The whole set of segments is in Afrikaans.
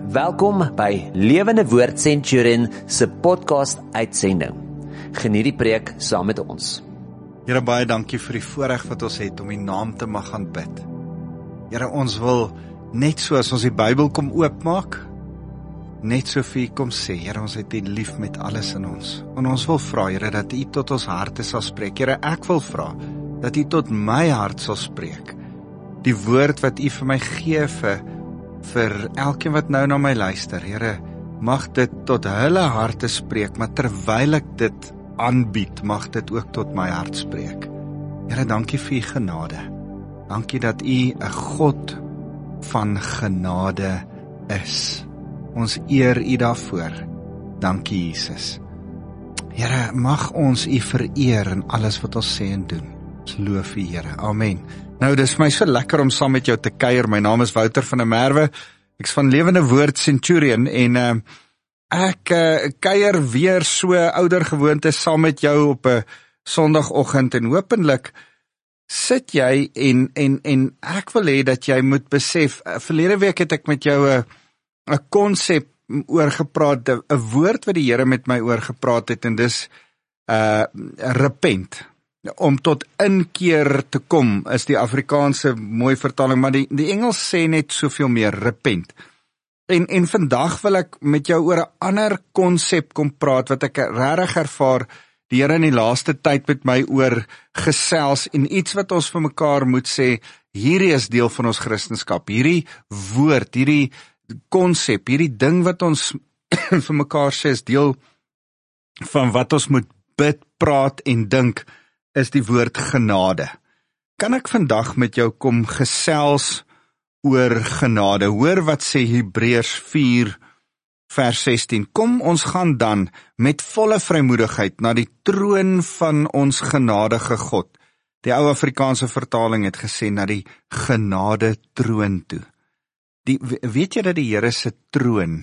Welkom by Lewende Woord Centurion se podcast uitsending. Geniet die preek saam met ons. Here, baie dankie vir die voorreg wat ons het om die naam te mag aanbid. Here, ons wil net so as ons die Bybel kom oopmaak, net so vir U kom sê, Here, ons het U lief met alles in ons. En ons wil vra, Here, dat U tot ons harte sal spreek. Here, ek wil vra dat U tot my hart sal spreek. Die woord wat U vir my gee vir elkeen wat nou na my luister, Here, mag dit tot hulle harte spreek, maar terwyl ek dit aanbied, mag dit ook tot my hart spreek. Here, dankie vir U genade. Dankie dat U 'n God van genade is. Ons eer U daarvoor. Dankie, Jesus. Here, mag ons U vereer in alles wat ons sê en doen. Ons loof U, Here. Amen. Nou, dis vir my so lekker om saam met jou te kuier. My naam is Wouter van der Merwe. Ek's van Lewende Woord Centurion en ek kuier weer so ouder gewoonte saam met jou op 'n Sondagoggend en hopelik sit jy en ek wil hê dat jy moet besef, verlede week het ek met jou 'n konsep oor gepraat, 'n woord wat die Here met my oor gepraat het en dis repent. Om tot inkeer te kom is die Afrikaanse mooi vertaling, maar die Engels sê net soveel meer, repent. En vandag wil ek met jou oor 'n ander konsep kom praat, wat ek regtig ervaar, die Here in die laaste tyd met my oor gesels, en iets wat ons vir mekaar moet sê, hierdie is deel van ons Christendom, hierdie woord, hierdie konsep, hierdie ding wat ons vir mekaar sê, is deel van wat ons moet bid, praat en dink, is die woord genade. Kan ek vandag met jou kom gesels oor genade? Hoor wat sê Hebreërs 4 vers 16. Kom, ons gaan dan met volle vrymoedigheid na die troon van ons genadige God. Die ou Afrikaanse vertaling het gesê na die genade troon toe. Weet jy dat die Here se troon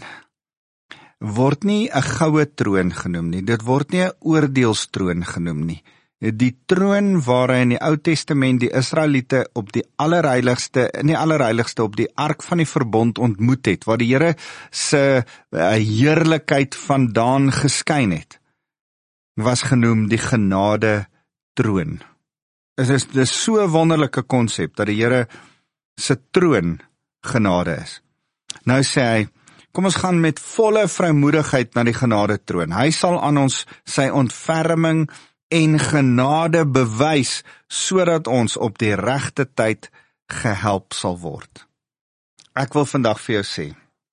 word nie 'n goue troon genoem nie, dit word nie 'n oordeelstroon genoem nie. Die troon waar hy in die Ou Testament die Israeliete op die allerheiligste op die ark van die verbond ontmoet het, waar die Here se heerlikheid vandaan geskyn het, was genoem die genade troon. Dit is so 'n wonderlike konsep dat die Here se troon genade is. Nou sê hy, kom ons gaan met volle vrymoedigheid na die genade troon. Hy sal aan ons sy ontferming en genade bewys, sodat ons op die regte tyd gehelp sal word. Ek wil vandag vir jou sê,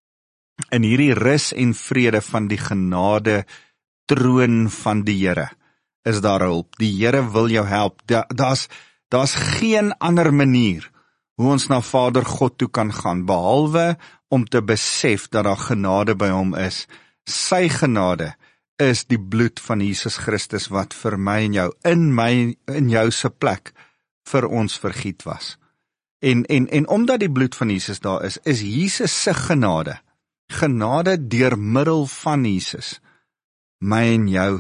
in hierdie rus en vrede van die genade troon van die Here, is daar hulp. Die Here wil jou help. Daar's geen ander manier hoe ons na Vader God toe kan gaan, behalwe om te besef dat daar genade by hom is. Sy genade is die bloed van Jesus Christus wat vir my en jou, in jou se plek, vir ons vergiet was. En omdat die bloed van Jesus daar is Jesus se genade deur middel van Jesus, my en jou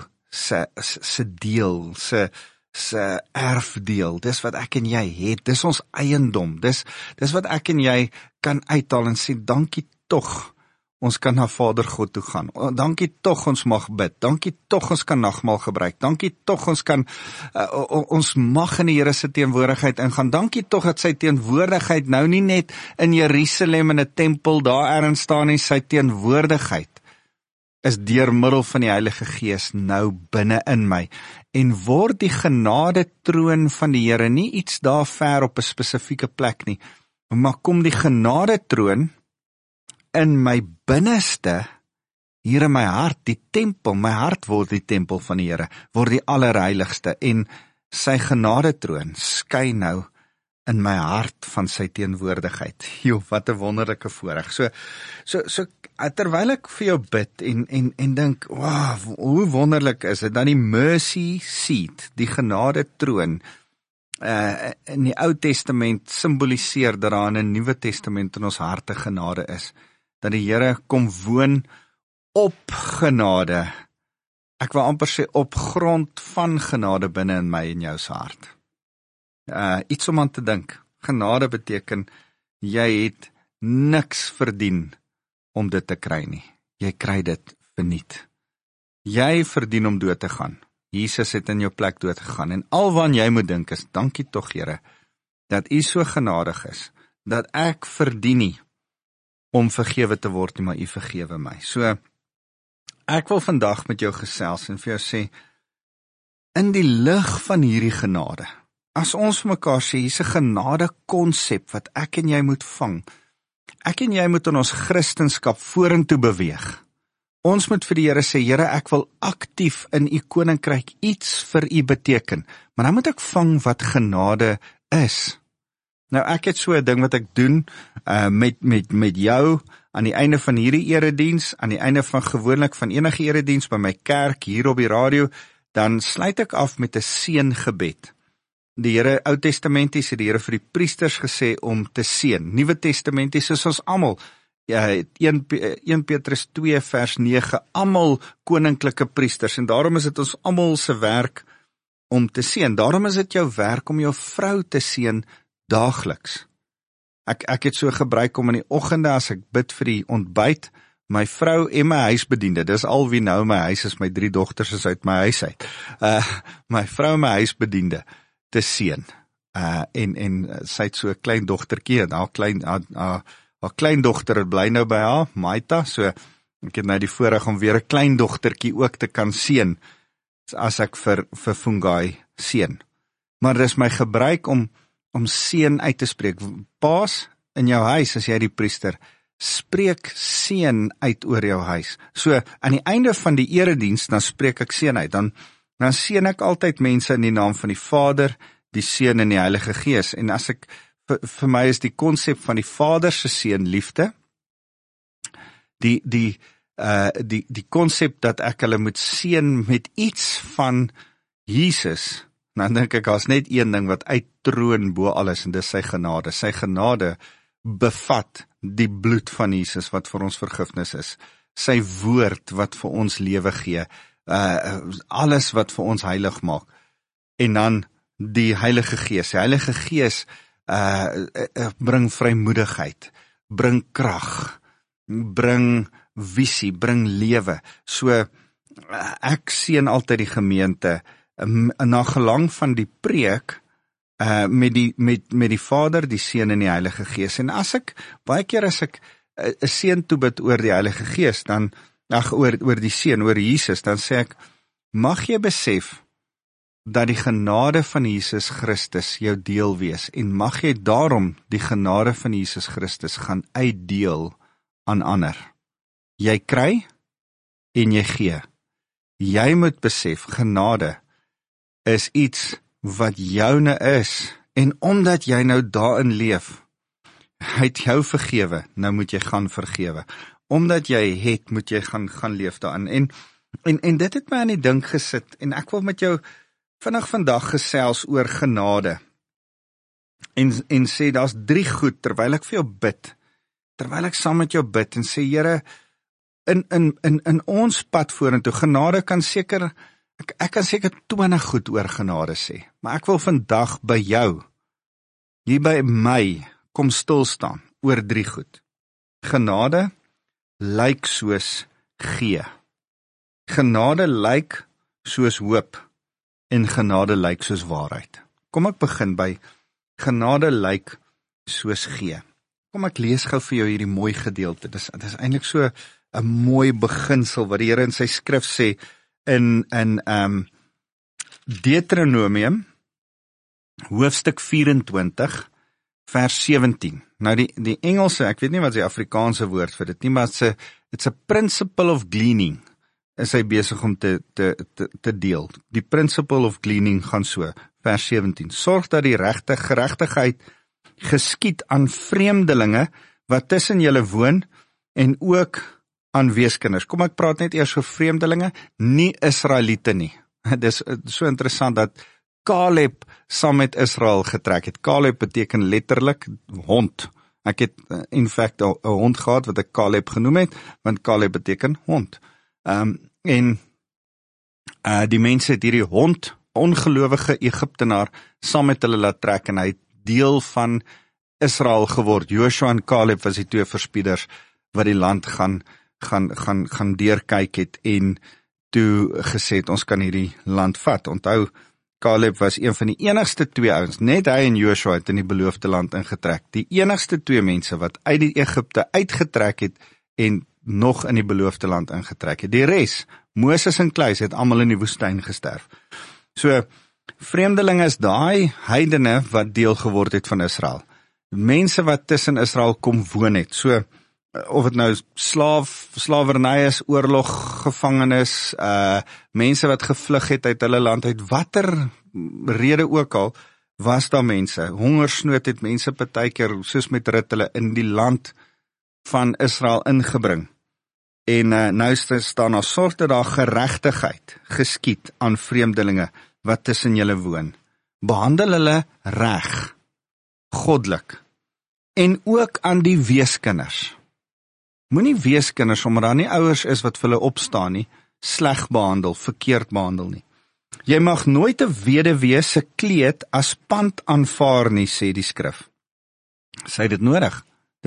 se deel, se erfdeel, dis wat ek en jy het, dis ons eiendom, dis wat ek en jy kan uithaal en sê, dankie tog, ons kan na Vader God toe gaan. Dankie tog ons mag bid. Dankie tog ons kan nagmaal gebruik. Dankie tog ons kan ons mag in die Here se teenwoordigheid ingaan. Dankie tog dat sy teenwoordigheid nou nie net in Jerusalem in 'n tempel daar ergens staan nie, sy teenwoordigheid is deur middel van die Heilige Gees nou binne in my. En word die genade troon van die Here nie iets daar ver op 'n spesifieke plek nie, maar kom die genade troon in my binneste, hier in my hart, die tempel, my hart word die tempel van die Here, word die allerheiligste, en sy genadetroon skyn nou in my hart van sy teenwoordigheid. Jo, wat 'n wonderlike voorreg. So terwyl ek vir jou bid en dink, wow, hoe wonderlik is dit, dan die mercy seat, die genadetroon, in die Ou Testament symboliseer dat daar in 'n Nuwe Testament in ons harte genade is, dat die Here kom woon op genade, ek wil amper sê op grond van genade binne in my en jou se hart. Iets om aan te dink. Genade beteken, jy het niks verdien om dit te kry nie. Jy kry dit verniet. Jy verdien om dood te gaan. Jesus het in jou plek dood gegaan. En alwaar jy moet dink is, dankie tog Here, dat U so genadig is, dat ek verdien nie om vergewe te word nie, maar U vergewe my. So, ek wil vandag met jou gesels en vir jou sê, in die lig van hierdie genade, as ons vir mekaar sê, hier's 'n genade konsep wat ek en jy moet vang. Ek en jy moet in ons Christendom vorentoe beweeg. Ons moet vir die Here sê, Here, ek wil aktief in U koninkryk iets vir U beteken, maar dan moet ek vang wat genade is. Nou, ek het so 'n ding wat ek doen met jou aan die einde van hierdie erediens, aan die einde van gewoonlik van enige erediens by my kerk hier op die radio, dan sluit ek af met 'n seëngebed. Die Here, Ou Testamenties het die Here vir die priesters gesê om te seën. Nuwe Testamenties is ons almal. 1 Petrus 2 vers 9, almal koninklike priesters, en daarom is dit ons almal se werk om te seën. Daarom is dit jou werk om jou vrou te seën daagliks. Ek het so gebruik om in die oggende, as ek bid vir die ontbyt, my vrou en my huisbediende, dis al wie nou my huis is, my 3 dogters is uit my huis uit, my vrou en my huisbediende te seën, en sy het so 'n klein dogtertjie, en haar kleindogter bly nou by haar, Maita, so ek het nou die voorreg om weer 'n kleindogtertjie ook te kan seën, as ek vir Fungai seën. Maar dis my gebruik om seën uit te spreek. Paas, in jou huis, as jy die priester, spreek seën uit oor jou huis. So, aan die einde van die erediens, dan spreek ek seën uit, dan seën ek altyd mense in die naam van die Vader, die Seun en die Heilige Gees, en as ek, vir my is die konsep van die Vader se seën liefde, die konsep dat ek hulle moet seën met iets van Jesus, dan dink ek, daar's net een ding wat uittroon bo alles, en dis sy genade. Sy genade bevat die bloed van Jesus wat vir ons vergifnis is, sy woord wat vir ons lewe gee, alles wat vir ons heilig maak, en dan die Heilige Gees. Die Heilige Gees bring vrymoedigheid, bring krag, bring visie, bring lewe. So, ek seën altyd die gemeente, na gelang van die preek, met die Vader, die Seun en die Heilige Gees. En baie keer as ek 'n seën toebid oor die Heilige Gees, dan, oor die Seun, oor Jesus, dan sê ek, mag jy besef, dat die genade van Jesus Christus jou deel wees, en mag jy daarom die genade van Jesus Christus gaan uitdeel aan ander. Jy kry, en jy gee. Jy moet besef, genade is iets wat joune is, en omdat jy nou daarin leef, hy het jou vergewe, nou moet jy gaan vergewe. Omdat jy het, moet jy gaan leef daarin. En dit het my aan die dink gesit, en ek wil met jou vinnig vandag gesels oor genade, en sê, daar's 3 goed, terwyl ek vir jou bid, terwyl ek saam met jou bid, en sê, Here, in ons pad vorentoe, genade kan seker, ek kan seker 20 goed oor genade sê, maar ek wil vandag by jou, hier by my, kom stil staan, oor 3 goed. Genade lyk soos gee. Genade lyk soos hoop, en genade lyk soos waarheid. Kom ek begin by, genade lyk soos gee. Kom ek lees gou vir jou hierdie mooi gedeelte, dit is eintlik so 'n mooi beginsel, wat die Here in sy skrif sê, in Deuteronomium, hoofstuk 24, vers 17. Nou die Engelse, ek weet nie wat die Afrikaanse woord vir dit nie, maar it's a principle of gleaning, is hy besig om te deel. Die principle of gleaning gaan so, vers 17. Sorg dat die geregtigheid geskied aan vreemdelinge, wat tussen julle woon, en ook aan weeskinders. Kom, ek praat net eers oor vreemdelinge, nie Israeliete nie. Dit is so interessant dat Caleb saam met Israel getrek het. Caleb beteken letterlik hond. Ek het in fact 'n hond gehad wat ek Caleb genoem het, want Caleb beteken hond. En die mense het hierdie hond, ongelowige Egiptenaar, saam met hulle laat trek, en hy het deel van Israel geword. Joshua en Caleb was die 2 verspieders wat die land gaan deurkyk het en toe gesê het, ons kan hierdie land vat. Onthou, Caleb was een van die enigste 2 ouens, net hy en Joshua het in die beloofde land ingetrek. Die enigste 2 mense wat uit die Egipte uitgetrek het en nog in die beloofde land ingetrek het. Die res, Moses en Kluis, het almal in die woestyn gesterf. So, vreemdelinge is daai heidene wat deel geword het van Israel. Mense wat tussen Israel kom woon het. So, of het nou slawerny is, oorloggevangenes, mense wat gevlug het uit hulle land uit, watter rede ook al, was daar mense. Hongersnood het mense partykeer, soos met Rut, hulle in die land van Israel ingebring. En nou staan daar, sorg dat daar geregtigheid geskied aan vreemdelinge wat tussen julle woon. Behandel hulle reg, goddelik, en ook aan die weeskinders. Moenie weeskinders, omdat daar nie ouers is wat vir hulle opstaan nie, sleg behandel, verkeerd behandel nie. Jy mag nooit 'n weduwee se kleed as pand aanvaar nie, sê die skrif. Sy dit nodig.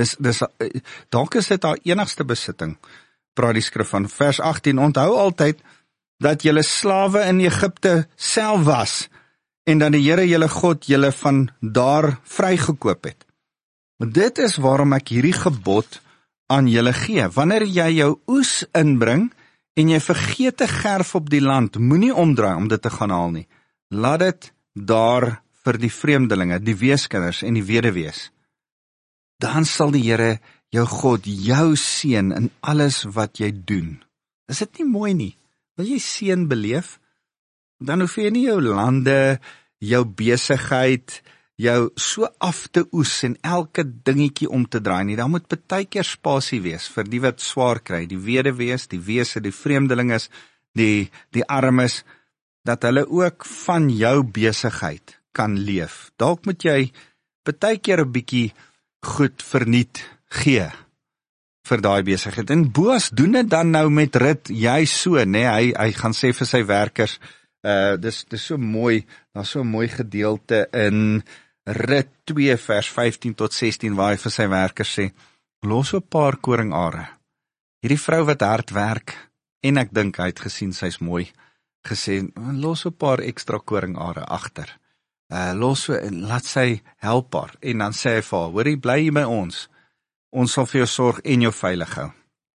Dalk is dit haar enigste besitting, praat die skrif van vers 18, onthou altyd dat julle slawe in Egipte self was, en dat die Here julle God julle van daar vrygekoop het. Maar dit is waarom ek hierdie gebod aan julle gee. Wanneer jy jou oes inbring, en jy vergeet 'n gerf op die land, moenie omdraai om dit te gaan haal nie. Laat dit daar vir die vreemdelinge, die weeskinders en die weduwees. Dan sal die Here jou God jou seën in alles wat jy doen. Is dit nie mooi nie? Wil jy seën beleef? Dan hoef jy nie jou lande, jou besigheid, jou so af te oes en elke dingetjie om te draai nie. Daar moet partykeer spasie wees vir die wat swaar kry, die weduwees, die wese, die vreemdelinges, die armes, dat hulle ook van jou besigheid kan leef. Dalk moet jy partykeer 'n bietjie goed verniet gee vir daai besigheid. En Boas doen dit dan nou met Rut, jy so, nee, hy gaan sê vir sy werkers, dis so mooi, daar's so 'n mooi gedeelte in Rut 2 vers 15 tot 16 waar hy vir sy werkers sê, los 'n paar koringare. Hierdie vrou wat hard werk, en ek dink hy het gesien sy's mooi, gesê, los 'n paar ekstra koringare agter. Los so en laat sy help haar. En dan sê hy vir haar, hoorie, bly hier by ons. Ons sal vir jou sorg en jou veilig hou.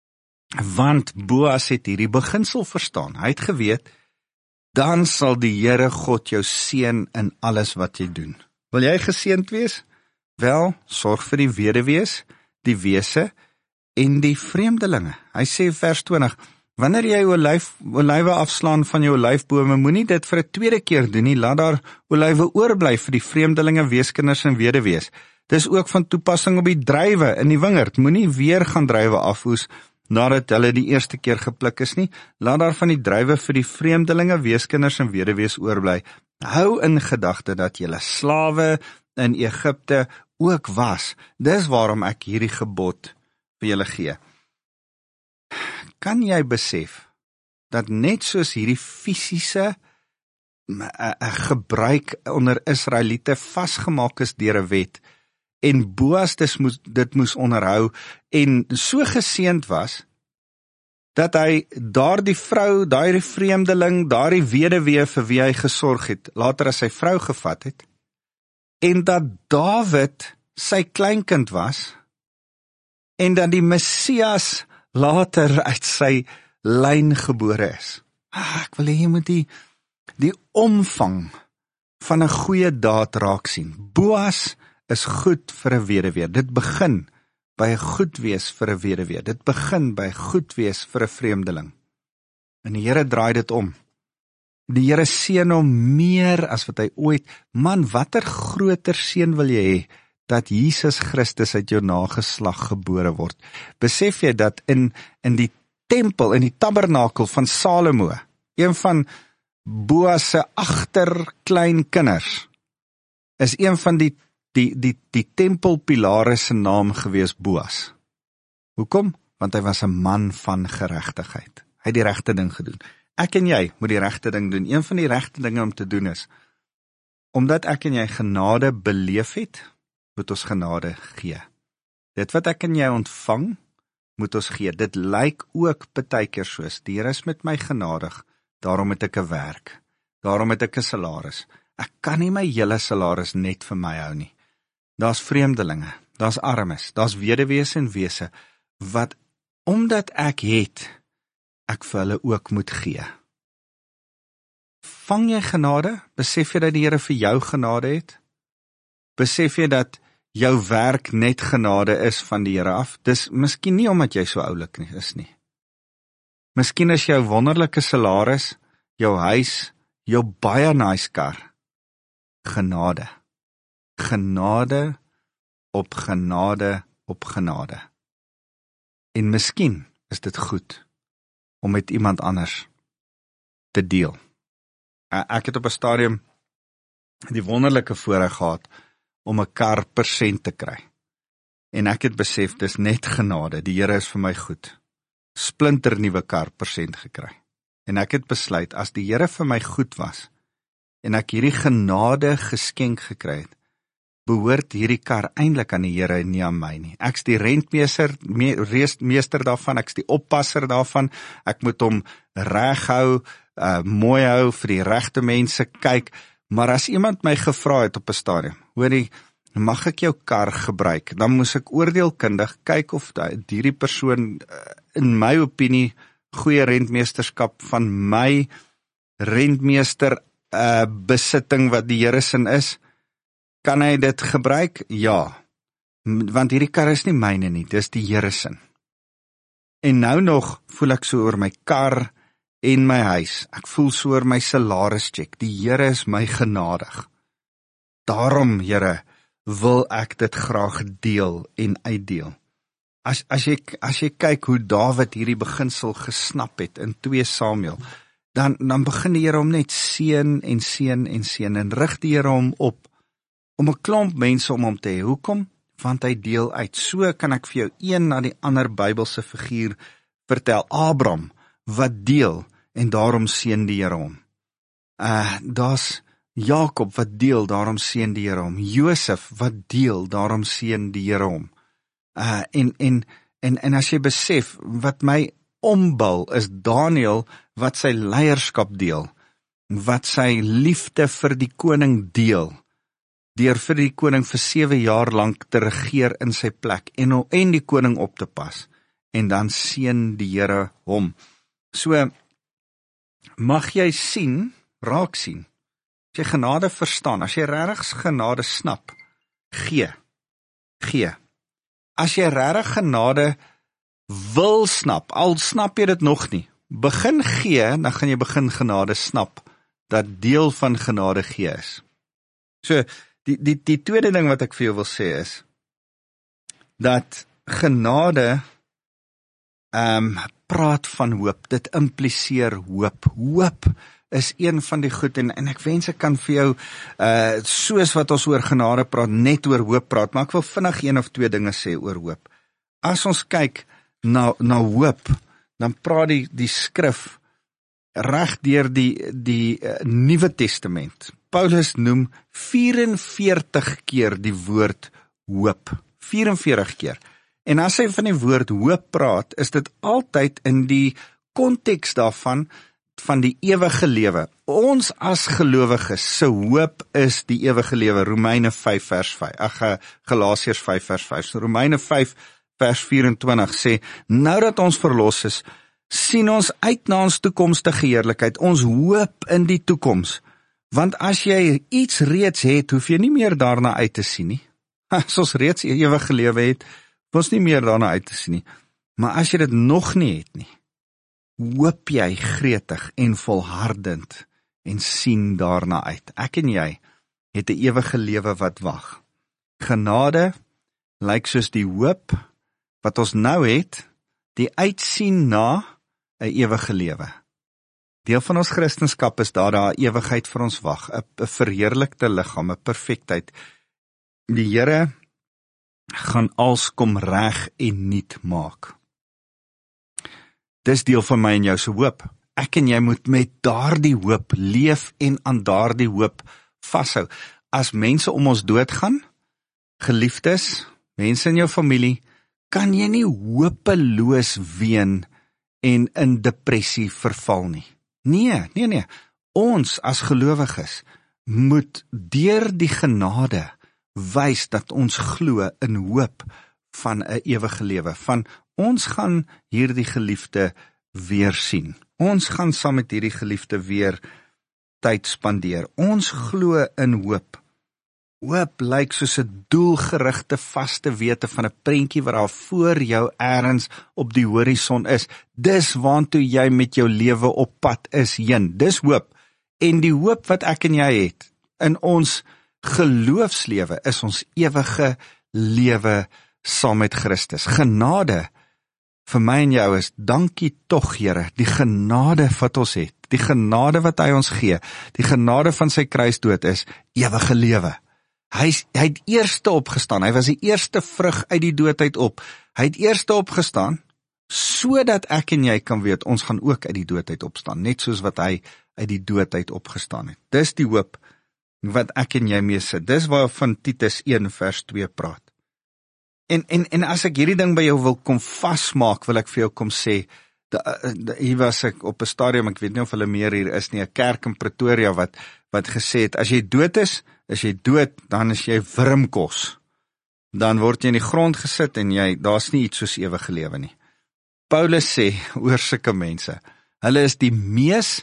Want Boas het hierdie beginsel verstaan. Hy het geweet, dan sal die Here God jou seën in alles wat jy doen. Wil jy geseënd wees? Wel, sorg vir die weduwees, die wese en die vreemdelinge. Hy sê vers 20, wanneer jy olywe afslaan van jou olyfbome, moenie dit vir 'n tweede keer doen nie, laat daar olywe oorbly vir die vreemdelinge, weeskinders en weduwees. Dis ook van toepassing op die druiwe in die wingerd. Moenie weer gaan druiwe afoes nadat hulle die eerste keer gepluk is nie. Laat daar van die druiwe vir die vreemdelinge, weeskinders en weduwees oorbly. Hou in gedagte dat julle slawe in Egipte ook was. Dis waarom ek hierdie gebod vir julle gee. Kan jy besef dat net soos hierdie fisiese gebruik onder Israeliete vasgemaak is deur 'n wet, en Boas dit moes onderhou, en so geseënd was, dat hy daardie vrou, daardie vreemdeling, daardie weduwee vir wie hy gesorg het, later as sy vrou gevat het, en dat Dawid sy kleinkind was, en dat die Messias later uit sy lyn gebore is. Ek wil hê jy moet die omvang van 'n goeie daad raak sien. Boas is goed vir 'n weduwee. Dit begin by 'n goed wees vir 'n weduwee. Dit begin by goed wees vir 'n vreemdeling. En die Here draai dit om. Die Here seën hom meer as wat hy ooit. Man, watter groter seën wil jy hê? Dat Jesus Christus uit jou nageslag gebore word. Besef jy dat in die tempel, in die tabernakel van Salomo, een van Boas se agterkleinkinders, is een van die tempelpilare se naam gewees Boas. Hoekom? Want hy was 'n man van geregtigheid. Hy het die regte ding gedoen. Ek en jy moet die regte ding doen. Een van die regte dinge om te doen is, omdat ek en jy genade beleef het, moet ons genade gee. Dit wat ek en jy ontvang, moet ons gee. Dit lyk ook partykeer soos, die Here is met my genadig, daarom het ek 'n werk, daarom het ek 'n salaris. Ek kan nie my hele salaris net vir my hou nie. Daar's vreemdelinge, daar's armes, daar's weduwees en wese, wat, omdat ek het, ek vir hulle ook moet gee. Vang jy genade? Besef jy dat die Here vir jou genade het? Besef jy dat jou werk net genade is van die Here af? Dis miskien nie omdat jy so oulik is nie. Miskien is jou wonderlike salaris, jou huis, jou baie nice kar. Genade. Genade op genade op genade. En miskien is dit goed om met iemand anders te deel. Ek het op 'n stadium die wonderlike voorreg gehad om 'n kar persent te kry. En ek het besef, dis net genade, die Here is vir my goed. Splinter nuwe kar persent gekry. En ek het besluit, as die Here vir my goed was, en ek hierdie genade geskenk gekry het, behoort hierdie kar eintlik aan die Here en nie aan my nie. Ek's die rentmeester daarvan, ek's die oppasser daarvan, ek moet hom reg hou, mooi hou, vir die regte mense kyk, maar as iemand my gevra het op 'n stadium, hoorie, mag ek jou kar gebruik, dan moes ek oordeelkundig kyk of hierdie persoon, in my opinie, goeie rentmeesterskap van my rentmeester besitting wat die Here sin is, kan hy dit gebruik? Ja, want hierdie kar is nie myne nie, dis die Here sin. En nou nog voel ek so oor my kar en my huis, ek voel so oor my salarischeck, die Here is my genadig. Daarom, Here, wil ek dit graag deel en uitdeel. As jy kyk hoe Dawid hierdie beginsel gesnap het in 2 Samuel, dan begin die Here hom net seën en seën en seën en rig die Here hom op om 'n klomp mense om hom te hê. Hoekom? Want hy deel uit. So kan ek vir jou een na die ander Bybelse figuur vertel. Abraham wat deel en daarom seën die Here hom. Daar's Jakob wat deel, daarom seën die Here hom. Josef wat deel, daarom seën die Here hom. En as jy besef, wat my ombul is Daniël wat sy leierskap deel, wat sy liefde vir die koning deel, deur vir die koning vir 7 jaar lank te regeer in sy plek, en die koning op te pas, en dan seën die Here hom. So, mag jy raak sien, as jy genade verstaan, as jy regtig genade snap, gee. As jy regtig genade wil snap, al snap jy dit nog nie, begin gee, dan gaan jy begin genade snap, dat deel van genade gee is. So, die tweede ding wat ek vir jou wil sê is, dat genade praat van hoop, dit impliseer hoop. Hoop is een van die goed, en ek wens ek kan vir jou, soos wat ons oor genade praat, net oor hoop praat, maar ek wil vinnig 1 of 2 dinge sê oor hoop. As ons kyk na hoop, dan praat die skrif reg deur die Nuwe Testament. Paulus noem 44 keer die woord hoop. 44 keer. En as hy van die woord hoop praat, is dit altyd in die konteks daarvan, van die ewige lewe. Ons as gelowiges se hoop is die ewige lewe. Romeine 5 vers 5. Galasiërs 5 vers 5. So Romeine 5 vers 24 sê, nou dat ons verlos is, sien ons uit na ons toekomstige heerlikheid, ons hoop in die toekoms. Want as jy iets reeds het, hoef jy nie meer daarna uit te sien nie. As ons reeds ewige lewe het, hoef ons nie meer daarna uit te sien nie. Maar as jy dit nog nie het nie, hoop jy gretig en volhardend en sien daarna uit. Ek en jy het 'n ewige lewe wat wag. Genade lyk soos die hoop wat ons nou het, die uitsien na 'n ewige lewe. Deel van ons Christendom is daar 'n ewigheid vir ons wag, 'n verheerlikte liggaam, 'n perfektheid. Die Here gaan alles kom reg en nuut maak. Dis deel van my en jou se hoop. Ek en jy moet met daardie hoop leef en aan daardie hoop vashou. As mense om ons doodgaan, geliefdes, mense in jou familie, kan jy nie hopeloos ween en in depressie verval nie. Nee. Ons as gelowiges moet deur die genade wys dat ons glo in hoop van 'n ewige lewe, van ons gaan hierdie geliefde weer sien. Ons gaan saam met hierdie geliefde weer tyd spandeer. Ons glo in hoop. Hoop lyk soos 'n doelgerigte vaste wete van 'n prentjie wat daar voor jou ergens op die horison is. Dis waantoe jy met jou lewe op pad is heen. Dis hoop. En die hoop wat ek en jy het in ons geloofslewe is ons ewige lewe saam met Christus. Genade vir my en jou is, dankie tog Here, die genade wat ons het, die genade wat hy ons gee, die genade van sy kruisdood is ewige lewe. Hy het eerste opgestaan, hy was die eerste vrug uit die dood uit op. Hy het eerste opgestaan, sodat ek en jy kan weet, ons gaan ook uit die dood uit opstaan, net soos wat hy uit die dood uit opgestaan het. Dis die hoop wat ek en jy mee sit. Dis waarvan Titus 1 vers 2 praat. En as ek hierdie ding by jou wil kom vasmaak, wil ek vir jou kom sê, hier was ek op 'n stadium, ek weet nie of hulle meer hier is nie, 'n kerk in Pretoria wat gesê het, as jy dood is jy dood, dan is jy wurmkos. Dan word jy in die grond gesit en daar's nie iets soos ewige lewe nie. Paulus sê oor sulke mense, hulle is die mees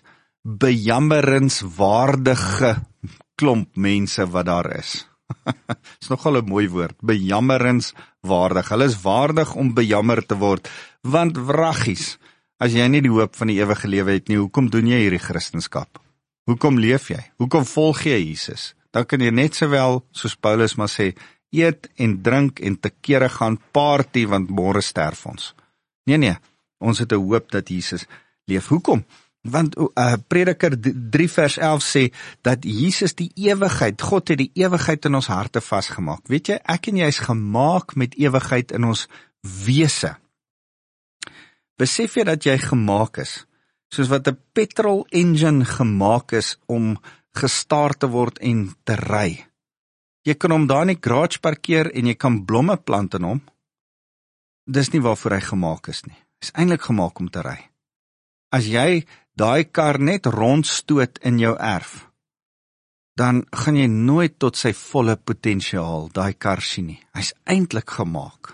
bejammeringswaardige klomp mense wat daar is. Is nogal 'n mooi woord, bejammeringswaardig. Hulle is waardig om bejammer te word, want wraggies, as jy nie die hoop van die ewige lewe het nie, hoekom doen jy hierdie Christendom? Hoekom leef jy? Hoekom volg jy Jesus? Dan kan jy net sowel, soos Paulus maar sê, eet en drink en te kere gaan party, want môre sterf ons. Nee, ons het 'n hoop dat Jesus leef. Hoekom? Want Prediker 3 vers 11 sê, dat Jesus die ewigheid, God het die ewigheid in ons harte vasgemaak. Weet jy, ek en jy is gemaak met ewigheid in ons wese. Besef jy dat jy gemaak is, soos wat 'n petrol engine gemaak is om gestart te word en te ry. Jy kan hom daar in die garage parkeer en jy kan blomme plant in hom. Dis nie waarvoor hy gemaak is nie. Hy is eintlik gemaak om te ry. As jy daai kar net rondstoot in jou erf, dan gaan jy nooit tot sy volle potensiaal daai kar sien nie. Hy is eintlik gemaak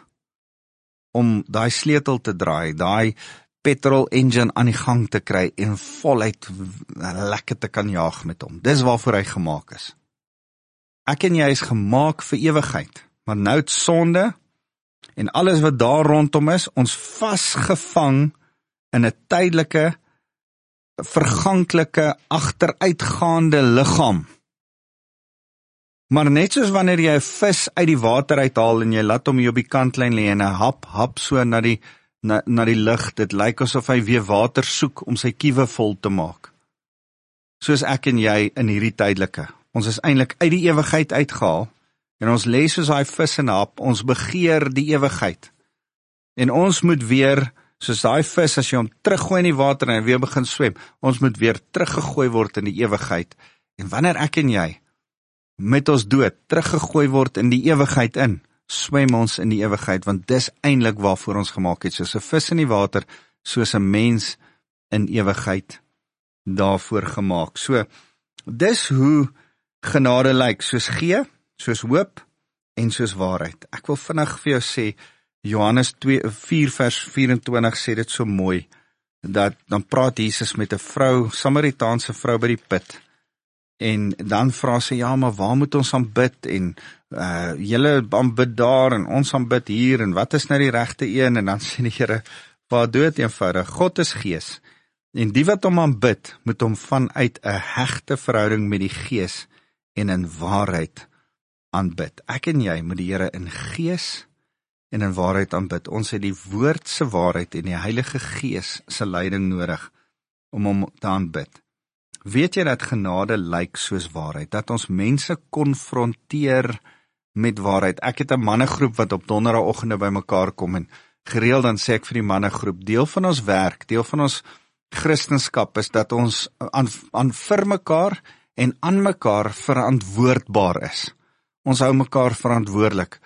om daai sleutel te draai, daai petrol engine aan die gang te kry en voluit lekker te kan jaag met hom. Dis waarvoor hy gemaak is. Ek en jy is gemaak vir ewigheid, maar nou het sonde en alles wat daar rondom is, ons vasgevang in 'n tydelike, verganklike, agteruitgaande liggaam. Maar net soos wanneer jy 'n vis uit die water uithaal en jy laat hom hier op die kantlyn lê en 'n hap so na die lug, dit lyk asof hy weer water soek om sy kiewe vol te maak. Soos ek en jy in hierdie tydelike. Ons is eintlik uit die ewigheid uitgehaal en ons lê soos daai vis in 'n hap, ons begeer die ewigheid. En ons moet weer, soos daai vis, as jy hom teruggooi in die water en hy weer begin swem, ons moet weer teruggegooi word in die ewigheid. En wanneer ek en jy met ons dood teruggegooi word in die ewigheid in, swem ons in die ewigheid, want dis eintlik waarvoor ons gemaak het, soos 'n vis in die water, soos 'n mens in ewigheid daarvoor gemaak. So, dis hoe genade lyk, soos gee, soos hoop en soos waarheid. Ek wil vinnig vir jou sê, Johannes 4 vers 24 sê dit so mooi, dat dan praat Jesus met 'n vrou, Samaritaanse vrou by die put, en dan vra sy, ja, maar waar moet ons aanbid, en julle aanbid daar, en ons aanbid hier, en wat is nou die regte een, en dan sê die Here, waar dood eenvoudig, God is gees, en die wat hom aanbid, moet hom vanuit 'n hegte verhouding met die gees, en in waarheid aanbid. Ek en jy moet die Here in gees en in waarheid aanbid. Ons het die woord se waarheid en die Heilige Gees se leiding nodig om hom te aanbid. Weet jy dat genade lyk soos waarheid, dat ons mense konfronteer met waarheid? Ek het 'n mannegroep wat op donderdagoggende by mekaar kom en gereeld dan sê ek vir die mannegroep, deel van ons werk, deel van ons Christendom is dat ons aan vir mekaar en aan mekaar verantwoordbaar is. Ons hou mekaar verantwoordelik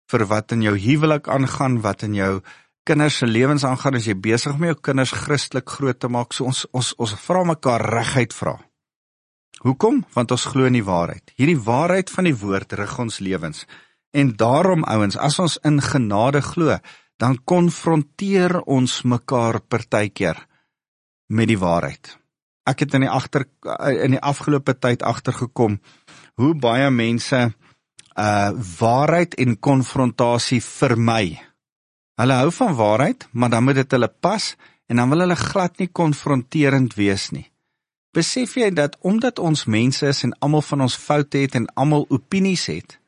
vir wat in jou huwelik aangaan, wat in jou kinders se lewens aangaan, as jy besig om jou kinders Christelik groot te maak, so ons vra mekaar reguit vra. Hoekom? Want ons glo in die waarheid. Hierdie waarheid van die woord rig ons lewens. En daarom, ouens, as ons in genade glo, dan konfronteer ons mekaar partykeer met die waarheid. Ek het in die afgelope tyd agtergekom hoe baie mense waarheid en konfrontasie vermy. Hulle hou van waarheid, maar dan moet dit hulle pas en dan wil hulle glad nie konfronterend wees nie. Besef jy dat omdat ons mense is en almal van ons foute het en almal opinies het,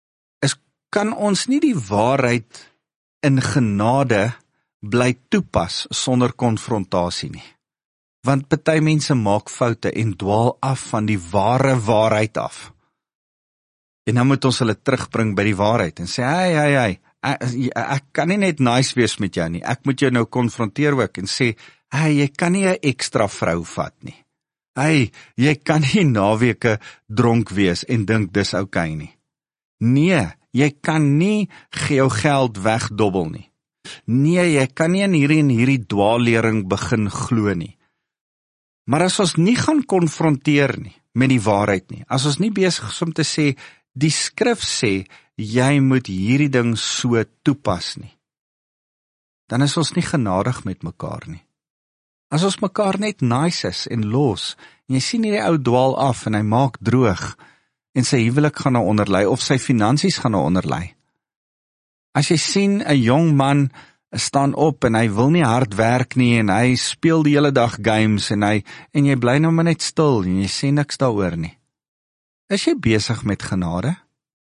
kan ons nie die waarheid in genade bly toepas sonder konfrontasie nie. Want party mense maak foute en dwaal af van die ware waarheid af. En dan moet ons hulle terugbring by die waarheid en sê, hey, ek kan nie net nice wees met jou nie, ek moet jou nou konfronteer ook en sê, hey, jy kan nie 'n ekstra vrou vat nie. Hey, jy kan nie naweke dronk wees en dink dis okay nie. Nee, jy kan nie jou geld wegdobbel nie. Nee, jy kan nie in hierdie dwaallering begin glo nie. Maar as ons nie gaan konfronteer nie met die waarheid nie, as ons nie besig is om te sê, die skrif sê, jy moet hierdie ding so toepas nie, dan is ons nie genadig met mekaar nie. As ons mekaar net nice is en los, en jy sien hierdie ou dwaal af en hy maak droog, en sy huwelik gaan nou onderlei, of sy finansies gaan nou onderlei. As jy sien 'n jong man staan op en hy wil nie hard werk nie en hy speel die hele dag games en jy bly nou maar net stil en jy sê niks daaroor nie. Is jy besig met genade?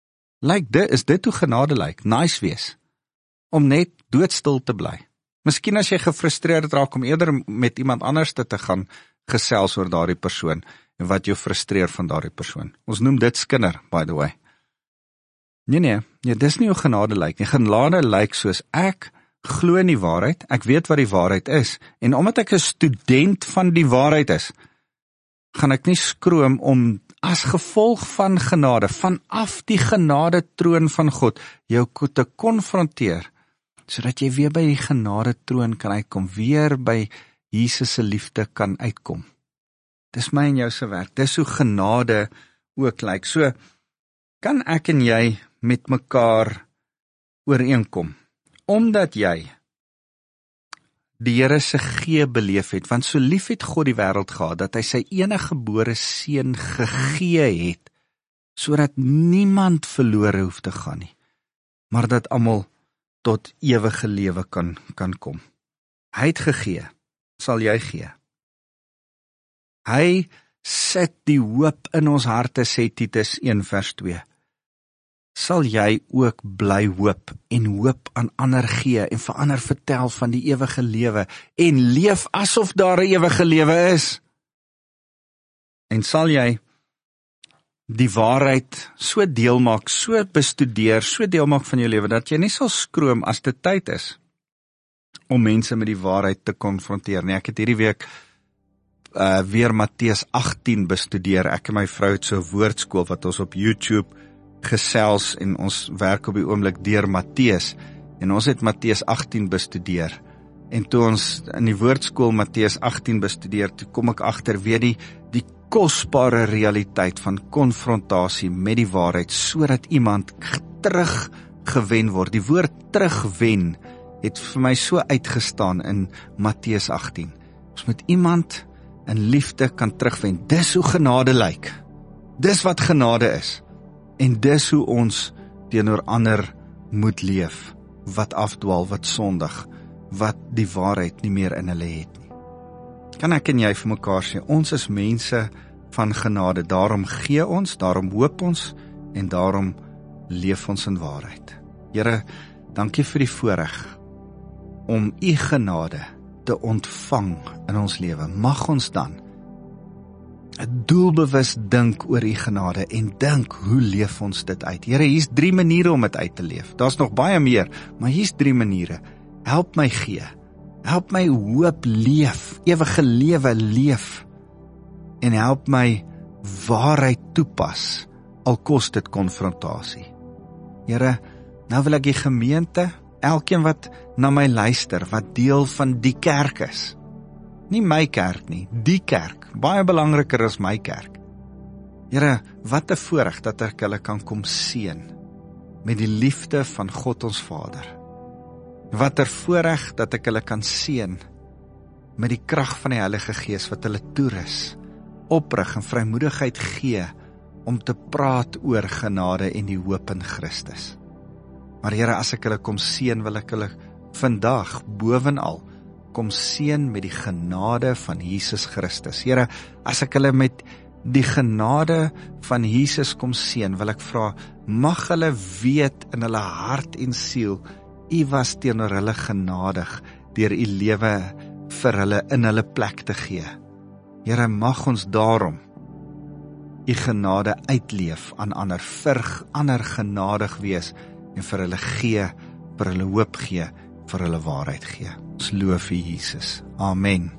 Is dit hoe genade lyk? Nice wees. Om net doodstil te bly. Miskien as jy gefrustreerd raak om eerder met iemand anders te gaan gesels oor daardie persoon en wat jou frustreer van daardie persoon. Ons noem dit skinder, by the way. Nee, dis nie hoe genade lyk nie. Genade lyk soos ek glo in die waarheid, ek weet wat die waarheid is, en omdat ek 'n student van die waarheid is, gaan ek nie skroom om as gevolg van genade, vanaf die genade troon van God, jou te konfronteer, sodat jy weer by die genade troon kan uitkom, weer by Jesus se liefde kan uitkom. Dis my en jou se werk, dis hoe genade ook lyk. So, kan ek en jy met mekaar ooreenkom, omdat jy die Here se gee beleef het, want so lief het God die wêreld gehad, dat hy sy eniggebore seun gegee het, sodat niemand verlore hoef te gaan nie, maar dat almal tot ewige lewe kan kom. Hy het gegee, sal jy gee. Hy sit die hoop in ons harte, sê Titus 1 vers 2. Sal jy ook bly hoop en hoop aan ander gee en vir ander vertel van die ewige lewe en leef asof daar 'n ewige lewe is? En sal jy die waarheid so deel maak, so bestudeer, so deel maak van jou lewe, dat jy nie sal skroom as dit tyd is om mense met die waarheid te konfronteer nie. Ek het hierdie week weer Matteus 18 bestudeer. Ek en my vrou het so 'n woordskool wat ons op YouTube gesels en ons werk op die oomblik deur Matteus en ons het Matteus 18 bestudeer en toe ons in die woordskool Matteus 18 bestudeer, toe kom ek agter weer die kosbare realiteit van konfrontasie met die waarheid, sodat iemand teruggewen word. Die woord terugwen het vir my so uitgestaan in Matteus 18. Ons moet iemand in liefde kan terugwen. Dis hoe genade lyk. Dis wat genade is. En dis hoe ons teenoor ander moet leef, wat afdwaal, wat sondig, wat die waarheid nie meer in hulle het nie. Kan ek en jy vir mekaar sê, ons is mense van genade, daarom gee ons, daarom hoop ons, en daarom leef ons in waarheid. Here, dankie vir die voorreg om u genade te ontvang in ons lewe. Mag ons dan doelbewus dink oor u genade en dink, hoe leef ons dit uit? Here, hier's 3 maniere om dit uit te leef. Daar's nog baie meer, maar hier's 3 maniere. Help my gee. Help my hoop leef, ewige lewe leef. En help my waarheid toepas, al kos dit konfrontasie. Here, Nou wil ek die gemeente, elkeen wat na my luister, wat deel van die kerk is, nie my kerk nie, die kerk, baie belangriker as my kerk. Here, wat 'n voorreg dat ek hulle kan kom seën met die liefde van God ons Vader. Wat 'n voorreg dat ek hulle kan seën met die krag van die Heilige Gees wat hulle toerus, oprig en vrymoedigheid gee om te praat oor genade en die hoop in Christus. Maar Here, as ek hulle kom seën, wil ek hulle vandag bovenal kom seën met die genade van Jesus Christus. Here, as ek hulle met die genade van Jesus kom seën, wil ek vra, mag hulle weet in hulle hart en siel, U was teenoor hulle genadig, deur U lewe vir hulle in hulle plek te gee. Here, mag ons daarom U genade uitleef aan ander, vir ander genadig wees, en vir hulle gee, vir hulle hoop gee, vir hulle waarheid gee. Ons loof U Jesus. Amen.